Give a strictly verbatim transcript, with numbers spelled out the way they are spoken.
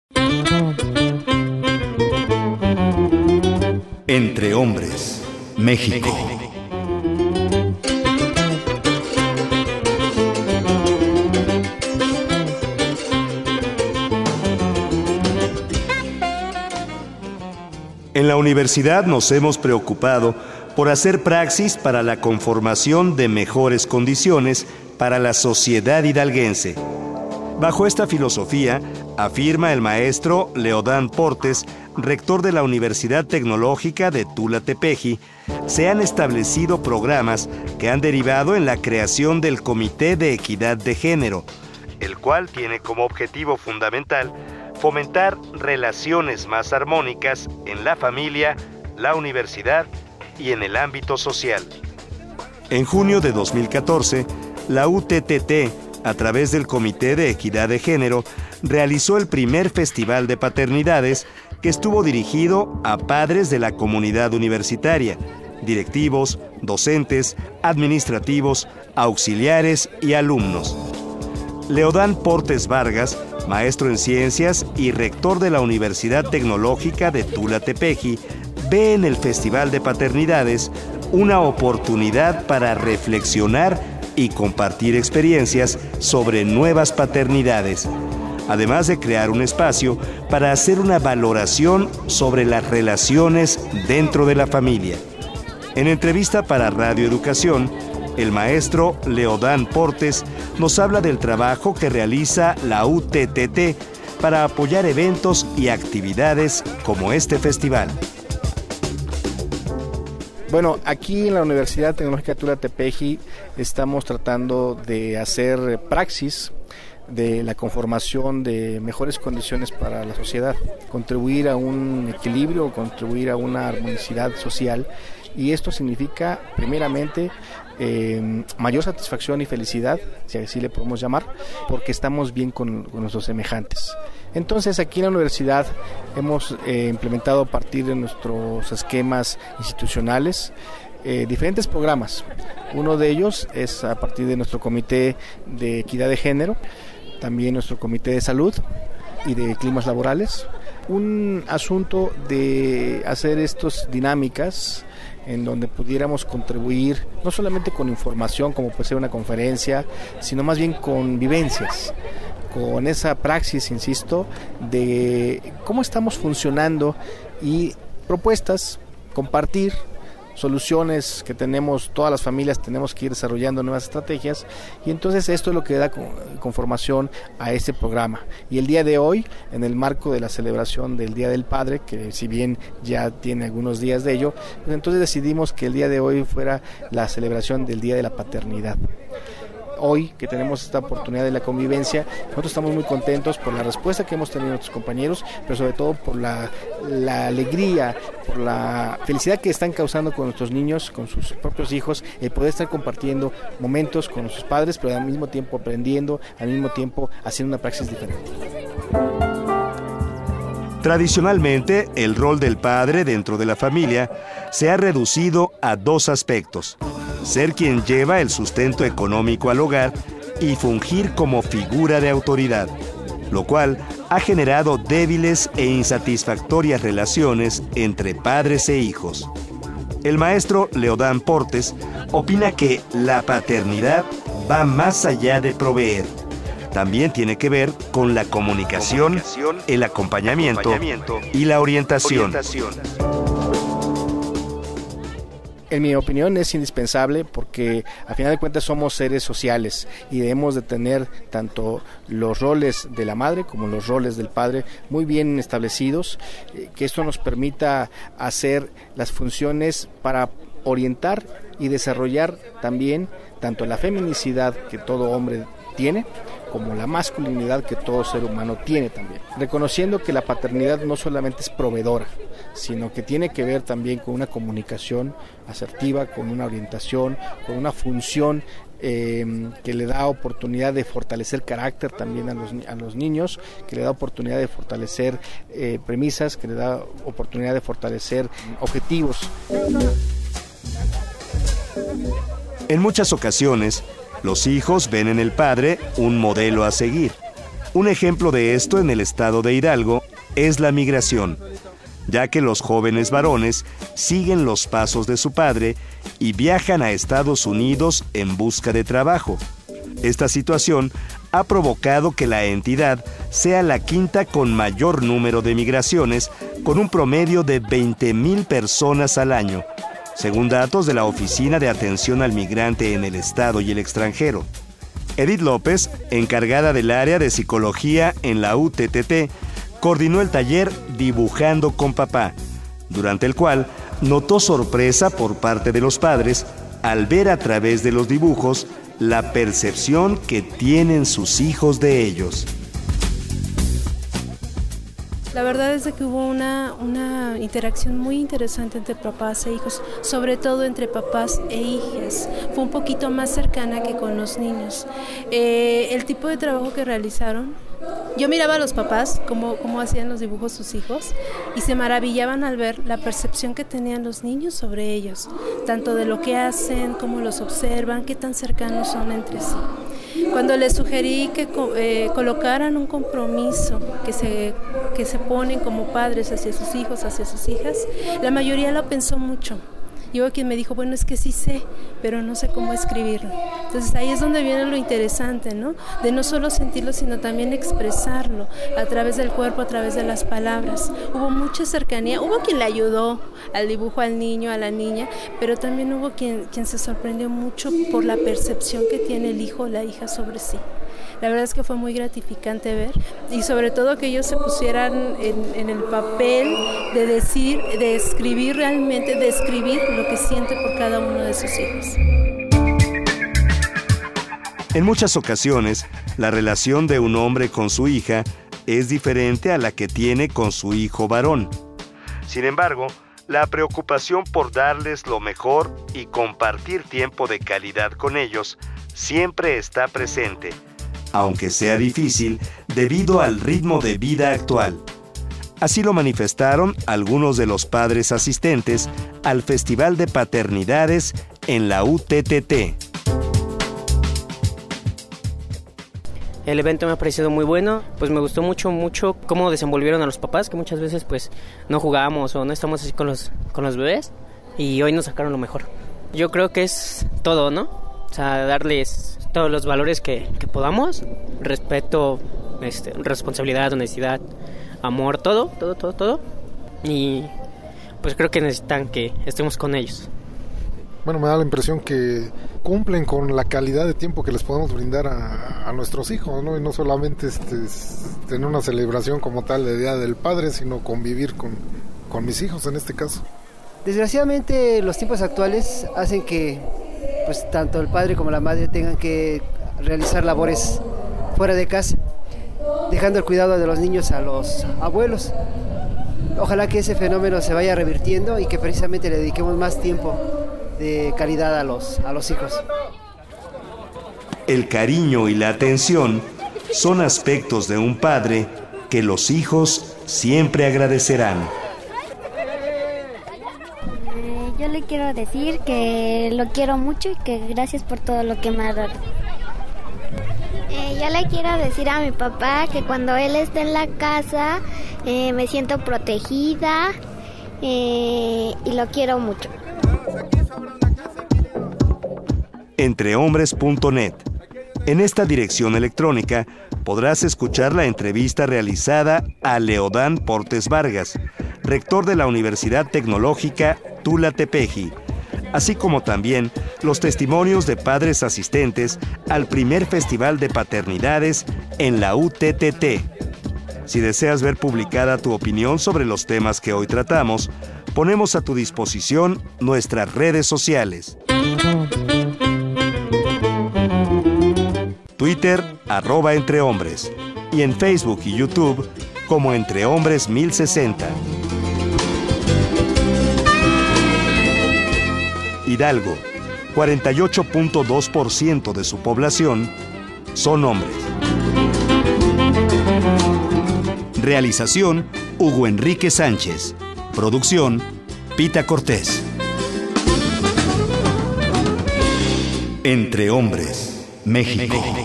Entre Hombres, México. En la universidad nos hemos preocupado por hacer praxis para la conformación de mejores condiciones para la sociedad hidalguense. Bajo esta filosofía, afirma el maestro Leodán Portes, rector de la Universidad Tecnológica de Tula-Tepeji, se han establecido programas que han derivado en la creación del Comité de Equidad de Género, el cual tiene como objetivo fundamental fomentar relaciones más armónicas en la familia, la universidad y en el ámbito social. En junio de dos mil catorce, la U T T T, a través del Comité de Equidad de Género, realizó el primer Festival de Paternidades que estuvo dirigido a padres de la comunidad universitaria, directivos, docentes, administrativos, auxiliares y alumnos. Leodán Portes Vargas, maestro en ciencias y rector de la Universidad Tecnológica de Tula-Tepeji, ve en el Festival de Paternidades una oportunidad para reflexionar y compartir experiencias sobre nuevas paternidades, además de crear un espacio para hacer una valoración sobre las relaciones dentro de la familia. En entrevista para Radio Educación, el maestro Leodán Portes nos habla del trabajo que realiza la U T T T para apoyar eventos y actividades como este festival. Bueno, aquí en la Universidad Tecnológica de Tula-Tepeji estamos tratando de hacer praxis de la conformación de mejores condiciones para la sociedad, contribuir a un equilibrio, contribuir a una armonicidad social, y esto significa primeramente eh, mayor satisfacción y felicidad, si así le podemos llamar, porque estamos bien con, con nuestros semejantes. Entonces aquí en la universidad hemos eh, implementado a partir de nuestros esquemas institucionales eh, diferentes programas. Uno de ellos es a partir de nuestro Comité de Equidad de Género, también nuestro Comité de Salud y de Climas Laborales. Un asunto de hacer estas dinámicas en donde pudiéramos contribuir no solamente con información como puede ser una conferencia, sino más bien con vivencias, con esa praxis, insisto, de cómo estamos funcionando y propuestas, compartir soluciones que tenemos, todas las familias tenemos que ir desarrollando nuevas estrategias, y entonces esto es lo que da conformación a este programa. Y el día de hoy, en el marco de la celebración del Día del Padre, que si bien ya tiene algunos días de ello, pues entonces decidimos que el día de hoy fuera la celebración del Día de la Paternidad. Hoy que tenemos esta oportunidad de la convivencia, nosotros estamos muy contentos por la respuesta que hemos tenido nuestros compañeros, pero sobre todo por la, la alegría, por la felicidad que están causando con nuestros niños, con sus propios hijos, el poder estar compartiendo momentos con nuestros padres, pero al mismo tiempo aprendiendo, al mismo tiempo haciendo una praxis diferente. Tradicionalmente, el rol del padre dentro de la familia se ha reducido a dos aspectos: ser quien lleva el sustento económico al hogar y fungir como figura de autoridad, lo cual ha generado débiles e insatisfactorias relaciones entre padres e hijos. El maestro Leodán Portes opina que la paternidad va más allá de proveer. También tiene que ver con la comunicación, comunicación el acompañamiento, acompañamiento y la orientación. orientación. En mi opinión es indispensable porque a final de cuentas somos seres sociales y debemos de tener tanto los roles de la madre como los roles del padre muy bien establecidos, que esto nos permita hacer las funciones para orientar y desarrollar también tanto la feminicidad que todo hombre tiene, como la masculinidad que todo ser humano tiene también. Reconociendo que la paternidad no solamente es proveedora, sino que tiene que ver también con una comunicación asertiva, con una orientación, con una función eh, que le da oportunidad de fortalecer carácter también a los, a los niños, que le da oportunidad de fortalecer eh, premisas, que le da oportunidad de fortalecer objetivos. En muchas ocasiones, los hijos ven en el padre un modelo a seguir. Un ejemplo de esto en el estado de Hidalgo es la migración, ya que los jóvenes varones siguen los pasos de su padre y viajan a Estados Unidos en busca de trabajo. Esta situación ha provocado que la entidad sea la quinta con mayor número de migraciones, con un promedio de veinte mil personas al año, según datos de la Oficina de Atención al Migrante en el Estado y el Extranjero. Edith López, encargada del área de psicología en la U T T T, coordinó el taller Dibujando con Papá, durante el cual notó sorpresa por parte de los padres al ver a través de los dibujos la percepción que tienen sus hijos de ellos. La verdad es de que hubo una, una interacción muy interesante entre papás e hijos, sobre todo entre papás e hijas. Fue un poquito más cercana que con los niños. Eh, el tipo de trabajo que realizaron, yo miraba a los papás cómo, cómo hacían los dibujos sus hijos y se maravillaban al ver la percepción que tenían los niños sobre ellos, tanto de lo que hacen, cómo los observan, qué tan cercanos son entre sí. Cuando les sugerí que eh, colocaran un compromiso que se, que se ponen como padres hacia sus hijos, hacia sus hijas, la mayoría lo pensó mucho. Y hubo quien me dijo, bueno, es que sí sé, pero no sé cómo escribirlo. Entonces ahí es donde viene lo interesante, ¿no? De no solo sentirlo, sino también expresarlo a través del cuerpo, a través de las palabras. Hubo mucha cercanía, hubo quien le ayudó al dibujo al niño, a la niña, pero también hubo quien, quien se sorprendió mucho por la percepción que tiene el hijo o la hija sobre sí. La verdad es que fue muy gratificante ver y sobre todo que ellos se pusieran en, en el papel de decir, de escribir realmente, de escribir lo que siente por cada uno de sus hijos. En muchas ocasiones, la relación de un hombre con su hija es diferente a la que tiene con su hijo varón. Sin embargo, la preocupación por darles lo mejor y compartir tiempo de calidad con ellos siempre está presente, aunque sea difícil debido al ritmo de vida actual. Así lo manifestaron algunos de los padres asistentes al Festival de Paternidades en la U T T T. El evento me ha parecido muy bueno, pues me gustó mucho, mucho cómo desenvolvieron a los papás, que muchas veces pues no jugábamos o no estamos así con los, con los bebés, y hoy nos sacaron lo mejor. Yo creo que es todo, ¿no? O sea, darles todos los valores que, que podamos, respeto, este, responsabilidad, honestidad, amor, todo, todo, todo, todo, y pues creo que necesitan que estemos con ellos. Bueno, me da la impresión que cumplen con la calidad de tiempo que les podemos brindar a, a nuestros hijos, ¿no? Y no solamente este, tener una celebración como tal de Día del Padre, sino convivir con, con mis hijos en este caso. Desgraciadamente los tiempos actuales hacen que pues tanto el padre como la madre tengan que realizar labores fuera de casa, dejando el cuidado de los niños a los abuelos. Ojalá que ese fenómeno se vaya revirtiendo y que precisamente le dediquemos más tiempo de calidad a los, a los hijos. El cariño y la atención son aspectos de un padre que los hijos siempre agradecerán. Eh, yo le quiero decir que lo quiero mucho y que gracias por todo lo que me ha dado. Eh, yo le quiero decir a mi papá que cuando él esté en la casa eh, me siento protegida eh, y lo quiero mucho. entrehombres punto net. En esta dirección electrónica podrás escuchar la entrevista realizada a Leodán Portes Vargas, rector de la Universidad Tecnológica Tula Tepeji, así como también los testimonios de padres asistentes al primer Festival de Paternidades en la U T T T. Si deseas ver publicada tu opinión sobre los temas que hoy tratamos, ponemos a tu disposición nuestras redes sociales. Twitter, arroba Entrehombres, y en Facebook y YouTube como Entrehombres mil sesenta. Hidalgo, cuarenta y ocho punto dos por ciento de su población son hombres. Realización, Hugo Enrique Sánchez. Producción, Pita Cortés. Entre Hombres, México.